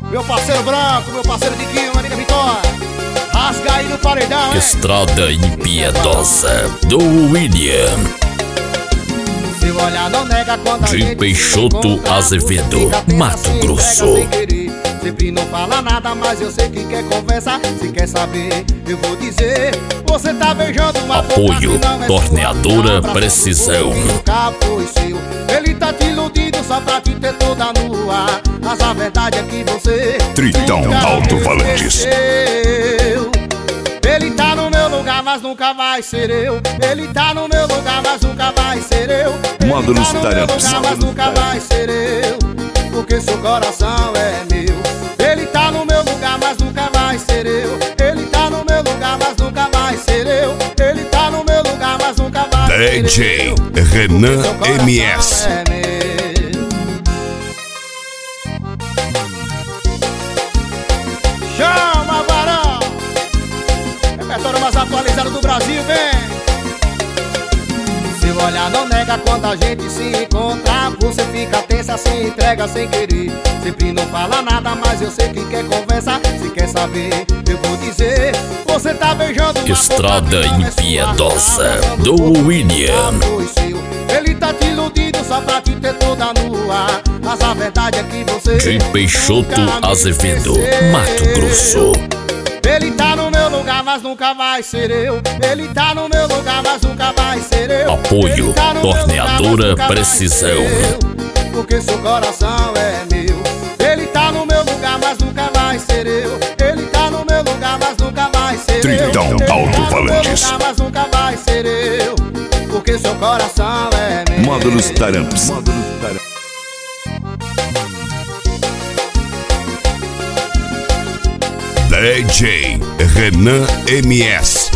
Meu parceiro Branco, meu parceiro Diquinho, amiga Vitória. Rasga aí no paredão, hein? Estrada Impiedosa do William. Seu olhar não nega quando a de gente Peixoto Azevedo, Mato Grosso. Sempre não fala nada, mas eu sei que quer conversar. Se quer saber, eu vou dizer. Você tá beijando uma apoio, Torneadora Precisão. Nunca foi seu. Ele tá te iludindo só pra te ter toda nua. Mas a verdade é que você Tritão Alto Valantes. Ele tá no meu lugar, mas nunca vai ser eu. Ele tá no meu lugar, mas nunca vai ser eu. Módulos Ele tá no meu lugar, mas nunca vai ser eu. Porque seu coração é meu. Ele tá no meu lugar, mas nunca vai ser eu. Ele tá no meu lugar, mas nunca vai ser eu. Ele tá no meu lugar, mas nunca vai ser eu. DJ Renan MS. Chama, varão! Repertório mais atualizado do Brasil, vem! Seu olhar não nega quando a gente se encontra. Você fica tensa, se entrega sem querer. Sempre não fala nada, mas eu sei que quer conversar. Se quer saber, eu vou dizer. Você tá beijando uma Estrada Impiedosa do William. Ele tá te iludindo só pra te ter toda nua. Mas a verdade é que você de Peixoto Azevedo, Mato Grosso. Ele tá no meu lugar, mas nunca vai ser eu. Ele tá no meu lugar, mas nunca vai ser eu. Apoio, Torneadora Precisão. Porque seu coração é meu. Ele tá no meu lugar, mas nunca vai ser eu. Ele tá no meu lugar, mas nunca vai ser eu. Tritão Alto Valantes. Mas nunca vai ser eu. Porque seu coração é meu. Módulos Taramps. DJ Renan MS.